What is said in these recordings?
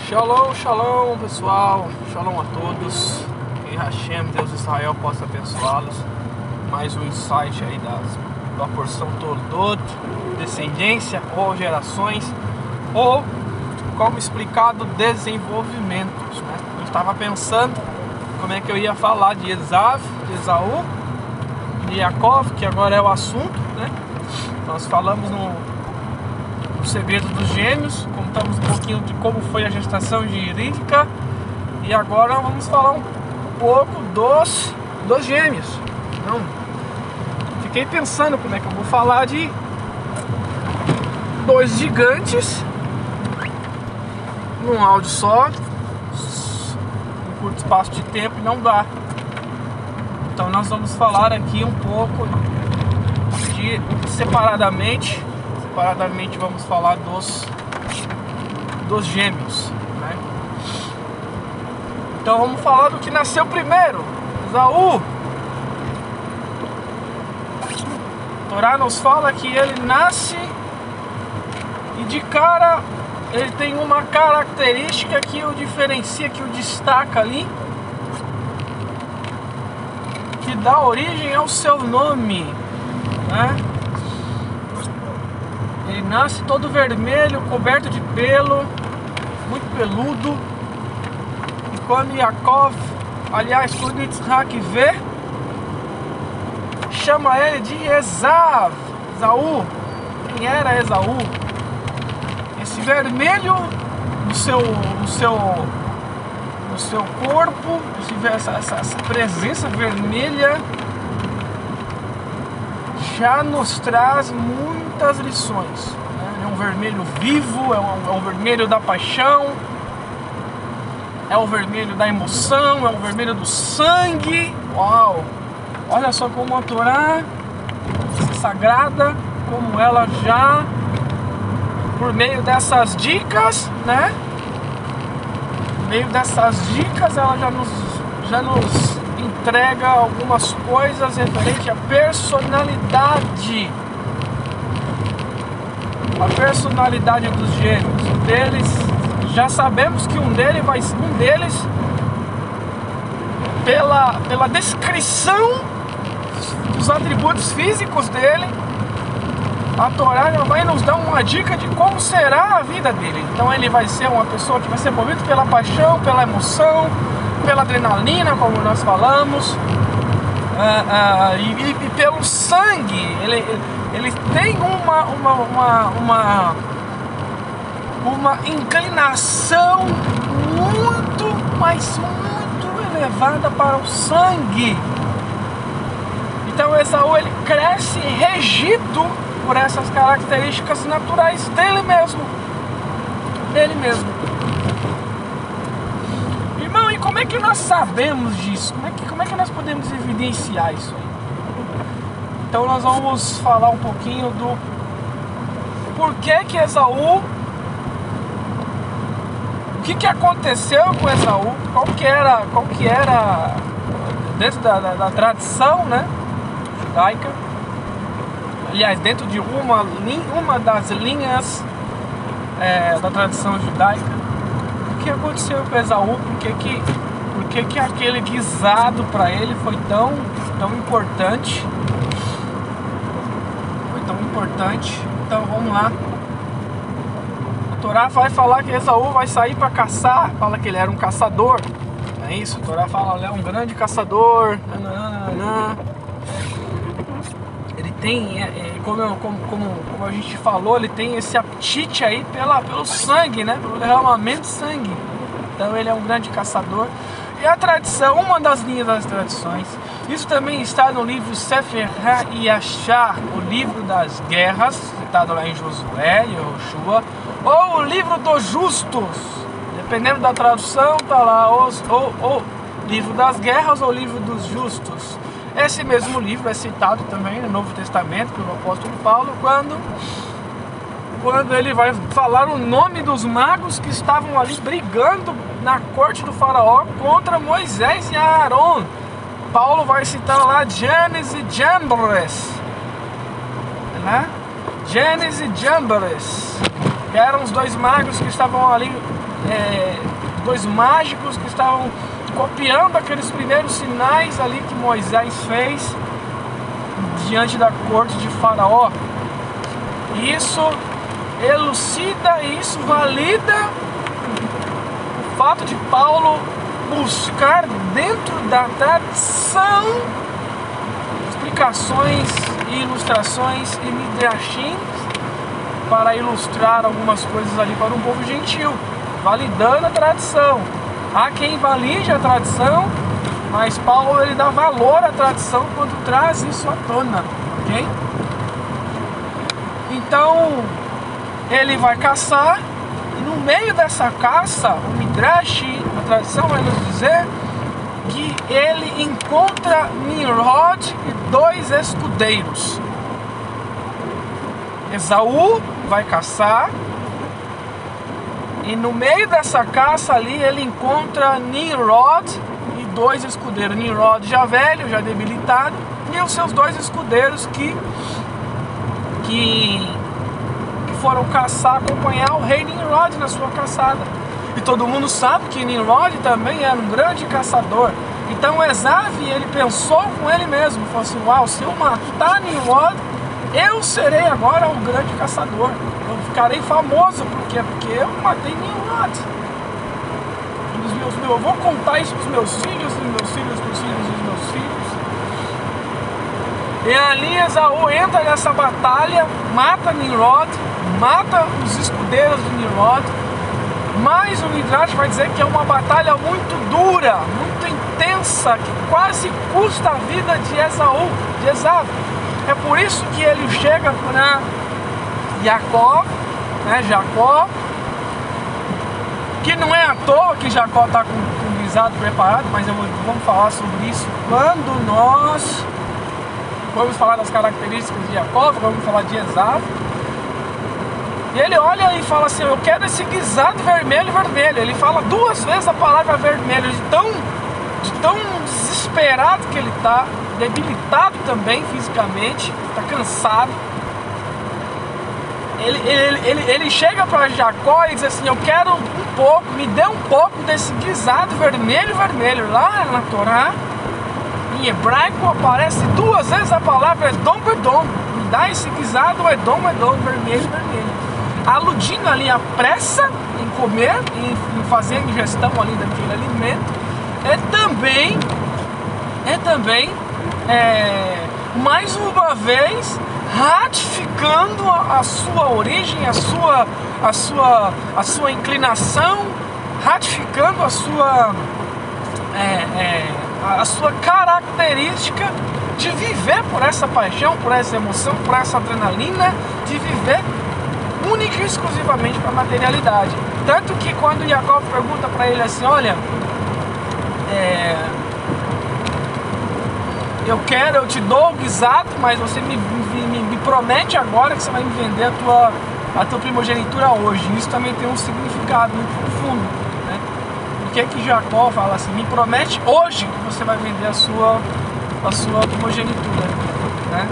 Shalom, shalom pessoal, shalom a todos, que Hashem, Deus de Israel, possa abençoá-los. Mais um insight aí da porção Toldot, descendência ou gerações, ou como explicado, desenvolvimentos, né? Eu estava pensando como é que eu ia falar de Esav, de Esaú, de Yaakov, que agora é o assunto, né? Nós falamos no segredo dos gêmeos, contamos um pouquinho de como foi a gestação de Rídica, e agora vamos falar um pouco dos gêmeos. Então, fiquei pensando como é que eu vou falar de dois gigantes num áudio só, em curto espaço de tempo, e não dá. Então nós vamos falar aqui um pouco de separadamente vamos falar dos gêmeos, né? Então vamos falar do que nasceu primeiro, Esaú. A Torá nos fala que ele nasce e de cara ele tem uma característica que o diferencia, que o destaca ali, que dá origem ao seu nome, né? Ele nasce todo vermelho, coberto de pelo, muito peludo. E quando Yaakov, aliás, quando Yitzhak vê, chama ele de Esav, Esaú. Quem era Esaú? Esse vermelho no seu corpo, essa presença vermelha já nos traz muitas lições, né? É um vermelho vivo, é um vermelho da paixão, é o vermelho da emoção, é o vermelho do sangue. Uau! Olha só como a Torá sagrada, como ela já, por meio dessas dicas, né? Por meio dessas dicas, ela já nos entrega algumas coisas referente à personalidade. A personalidade dos gêmeos. Um deles, já sabemos que um deles, pela descrição dos atributos físicos dele, a Torá vai nos dar uma dica de como será a vida dele. Então ele vai ser uma pessoa que vai ser movida pela paixão, pela emoção, pela adrenalina, como nós falamos, e pelo sangue. Ele tem uma inclinação muito elevada para o sangue. Então Esaú, ele cresce regido por essas características naturais dele mesmo. Irmão, e como é que nós sabemos disso? Como é que nós podemos evidenciar isso aí? Então nós vamos falar um pouquinho do porquê que Esaú, o que aconteceu com Esaú, qual que era dentro da tradição, né, judaica, aliás, dentro de uma das linhas da tradição judaica. O que aconteceu com Esaú? Por que aquele guisado para ele foi tão importante? Foi tão importante. Então vamos lá. A Torá vai falar que Esaú vai sair para caçar. Fala que ele era um caçador. Não é isso? A Torá fala que ele é um grande caçador. Ele tem, como a gente falou, ele tem esse apetite aí pelo sangue, né? Pelo derramamento de sangue. Então ele é um grande caçador. E a tradição, uma das linhas das tradições, isso também está no livro Sefer HaYashar, o livro das guerras, citado lá em Josué e Yoshua, ou o livro dos justos, dependendo da tradução, está lá ou livro das guerras ou livro dos justos. Esse mesmo livro é citado também no Novo Testamento pelo apóstolo Paulo, quando ele vai falar o nome dos magos que estavam ali brigando na corte do faraó contra Moisés e Aaron. Paulo vai citar lá Janes e Jambres, né? Janes e Jambres, que eram os dois magos que estavam ali dois mágicos que estavam copiando aqueles primeiros sinais ali que Moisés fez diante da corte de Faraó. Isso elucida, isso valida o fato de Paulo buscar dentro da tradição explicações e ilustrações e midrashim para ilustrar algumas coisas ali para um povo gentil, validando a tradição. Há quem valide a tradição, mas Paulo ele dá valor à tradição quando traz isso à tona, ok? Então ele vai caçar, e no meio dessa caça, o Midrash, a tradição vai nos dizer que ele encontra Nimrod e dois escudeiros. Esaú vai caçar, e no meio dessa caça ali ele encontra Nimrod e dois escudeiros. Nimrod já velho, já debilitado, e os seus dois escudeiros que foram caçar, acompanhar o rei Nimrod na sua caçada. E todo mundo sabe que Nimrod também era um grande caçador. Então Esav, ele pensou com ele mesmo, falou assim: uau, se eu matar Nimrod, eu serei agora o grande caçador. Eu ficarei famoso, porque eu matei Nimrod. Eu vou contar isso para os meus filhos, dos meus filhos, dos filhos dos meus filhos. E ali Esaú entra nessa batalha, mata Nimrod, mata os escudeiros de Nimrod. Mas o Midrash vai dizer que é uma batalha muito dura, muito intensa, que quase custa a vida de Esaú, de Esav. É por isso que ele chega para Jacó, que não é à toa que Jacó está com o guisado preparado, mas vamos falar sobre isso quando nós vamos falar das características de Jacó, vamos falar de Esav. E ele olha e fala assim: eu quero esse guisado vermelho. Ele fala duas vezes a palavra vermelho, de tão desesperado que ele está, debilitado também fisicamente, está cansado. Ele chega para Jacó e diz assim: eu quero um pouco, me dê um pouco desse guisado vermelho. Lá na Torá, em hebraico, aparece duas vezes a palavra Edom. Me dá esse guisado Edom, vermelho. Aludindo ali a pressa em comer, em fazer a ingestão ali daquele alimento. É também mais uma vez ratificando a sua origem, a sua inclinação, ratificando a sua característica de viver por essa paixão, por essa emoção, por essa adrenalina, de viver única e exclusivamente para a materialidade. Tanto que quando Jacó pergunta para ele assim: olha, eu te dou o guisado, mas você me promete agora que você vai me vender a tua primogenitura hoje. Isso também tem um significado muito profundo, né? Por que Jacó fala assim: me promete hoje que você vai vender a sua primogenitura, né?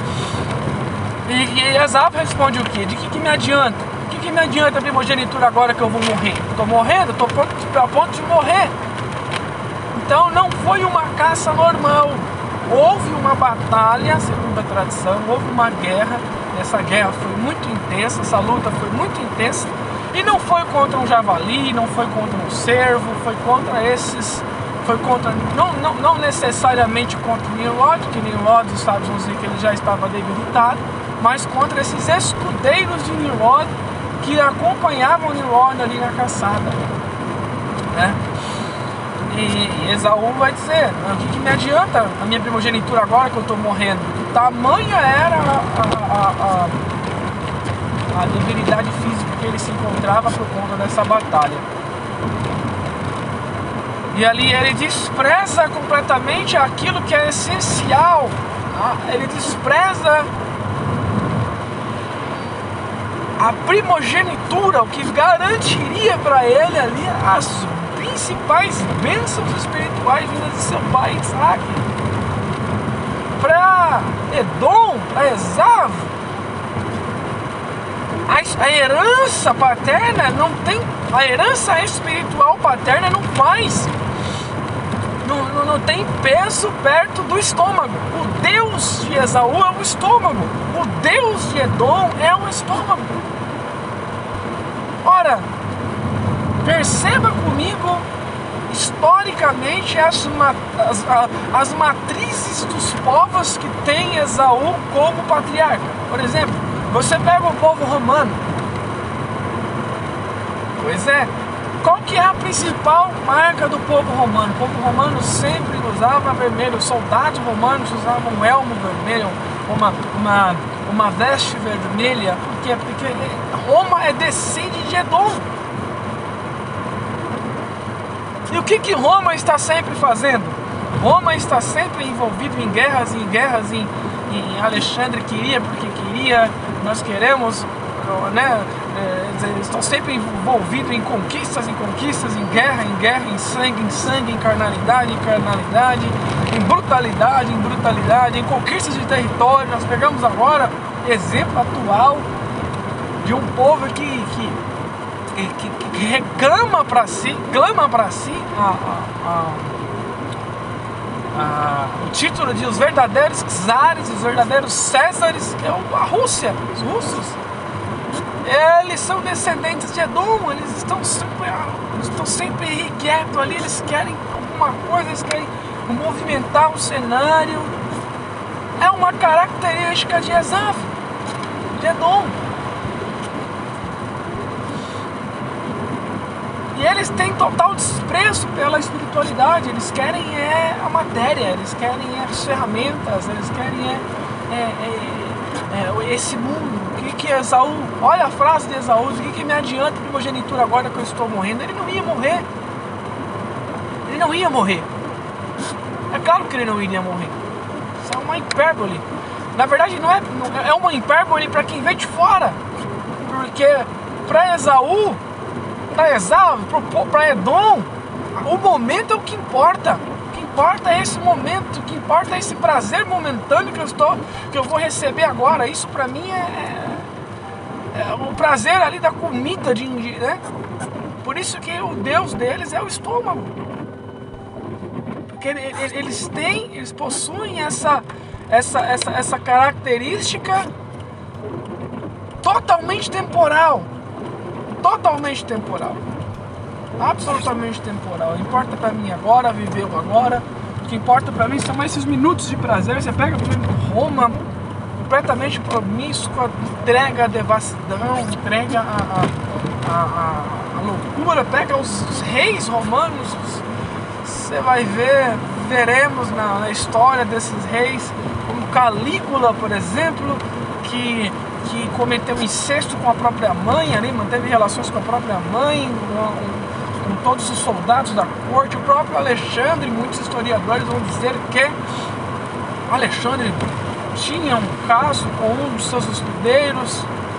E Esav responde o quê? De que me adianta? O que me adianta a primogenitura agora que eu vou morrer? Estou morrendo? Estou a ponto de morrer. Então não foi uma caça normal. Houve uma batalha, segundo a tradição, houve uma guerra. Essa guerra foi muito intensa, essa luta foi muito intensa. E não foi contra um javali, não foi contra um cervo, foi contra esses... não necessariamente contra Nimrod, que Nimrod, os sábios vão dizer que ele já estava debilitado, mas contra esses escudeiros de Nimrod que acompanhavam Nimrod ali na caçada, né? E Esaú vai dizer: o que me adianta a minha primogenitura agora que eu estou morrendo? Tamanha era a debilidade física que ele se encontrava por conta dessa batalha. E ali ele despreza completamente aquilo que é essencial. Ele despreza a primogenitura, o que garantiria para ele ali as principais bênçãos espirituais vindas de seu pai Isaac. Para Edom, para Esav, a herança paterna não tem, a herança espiritual paterna não faz, não tem peso perto do estômago. O Deus de Esaú é o estômago, o Deus de Edom é o estômago. Ora, perceba comigo historicamente as matrizes dos povos que tem Esaú como patriarca. Por exemplo, você pega o povo romano. Pois é, qual que é a principal marca do povo romano? O povo romano sempre usava vermelho, os soldados romanos usavam um elmo vermelho, uma veste vermelha. Por quê? Porque Roma é descendente de Edom. E o que Roma está sempre fazendo? Roma está sempre envolvido em guerras, em Alexandre queria porque queria, nós queremos, né? Eles estão sempre envolvidos em conquistas, em guerra, em sangue, em carnalidade, em brutalidade, em conquistas de território. Nós pegamos agora exemplo atual de um povo que reclama para si, clama para si o título de os verdadeiros czares, os verdadeiros césares, que é a Rússia, os russos. Eles são descendentes de Edom, eles estão sempre irrequietos ali, eles querem alguma coisa, eles querem movimentar o cenário. É uma característica de Esaú, de Edom. E eles têm total desprezo pela espiritualidade, eles querem a matéria, eles querem as ferramentas, eles querem esse mundo. O que Esaú, olha a frase de Esaú, o que me adianta a primogenitura agora que eu estou morrendo? Ele não ia morrer. Ele não ia morrer. É claro que ele não iria morrer. Isso é uma hipérbole. Na verdade não é uma hipérbole para quem vem de fora. Porque para Esaú, para Edom, o momento é o que importa. O que importa é esse momento, o que importa é esse prazer momentâneo que eu vou receber agora. Isso para mim é o prazer ali da comida, né? Por isso que o Deus deles é o estômago. Porque eles possuem essa característica totalmente temporal. Totalmente temporal. Absolutamente temporal. Importa pra mim agora, viver o agora. O que importa pra mim são esses minutos de prazer. Você pega, por exemplo, Roma, completamente promíscua, entrega a devassidão, entrega a loucura. Pega os reis romanos. Você vai veremos na história desses reis, como Calígula, por exemplo, que cometeu incesto com a própria mãe, ali, manteve relações com a própria mãe, com todos os soldados da corte. O próprio Alexandre, muitos historiadores vão dizer que Alexandre tinha um caso com um dos seus hospedeiros.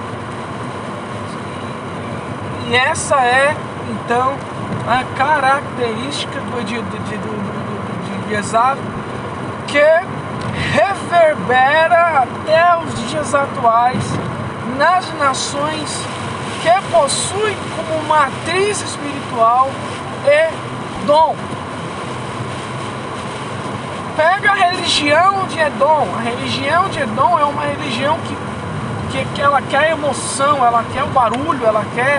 E essa é, então, a característica de Esaú, que reverbera até os dias atuais nas nações que possuem como matriz espiritual Edom. Pega a religião de Edom. A religião de Edom é uma religião que ela quer emoção, ela quer o barulho, ela quer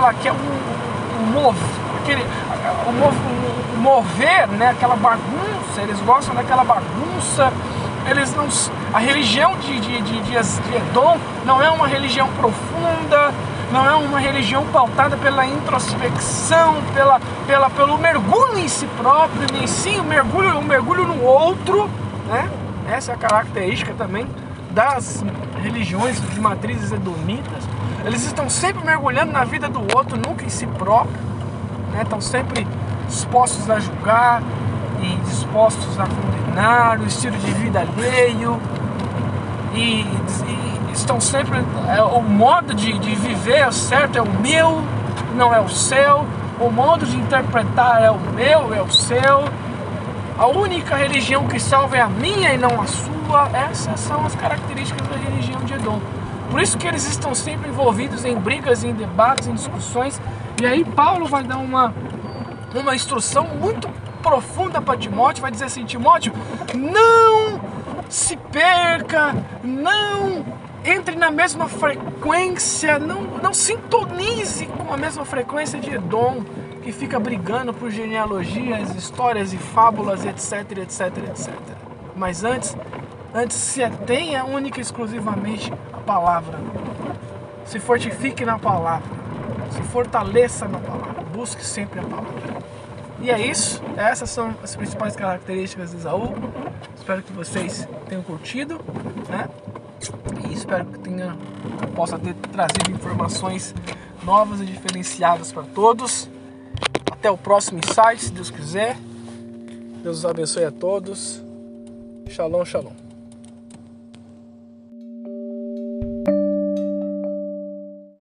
mover, né, aquela bagunça. Eles gostam daquela bagunça. A religião de Edom não é uma religião profunda, não é uma religião pautada pela introspecção, pelo mergulho em si próprio, nem sim o mergulho no outro, né? Essa é a característica também das religiões de matrizes edomitas. Eles estão sempre mergulhando na vida do outro, nunca em si próprio, né? Estão sempre dispostos a julgar e dispostos a condenar o estilo de vida alheio, e estão sempre, o modo de viver certo é o meu, não é o seu, o modo de interpretar é o meu, é o seu, a única religião que salva é a minha e não a sua. Essas são as características da religião de Edom. Por isso que eles estão sempre envolvidos em brigas, em debates, em discussões. E aí Paulo vai dar uma instrução muito profunda para Timóteo, vai dizer assim: Timóteo, não se perca, não entre na mesma frequência, não sintonize com a mesma frequência de Edom, que fica brigando por genealogias, histórias e fábulas, etc, etc, etc. Mas antes se atenha única e exclusivamente à palavra. Se fortifique na palavra, se fortaleça na palavra, busque sempre a palavra. E é isso, essas são as principais características de Esaú. Espero que vocês tenham curtido, né? E espero que possa ter trazido informações novas e diferenciadas para todos. Até o próximo insight, se Deus quiser. Deus os abençoe a todos. Shalom, shalom.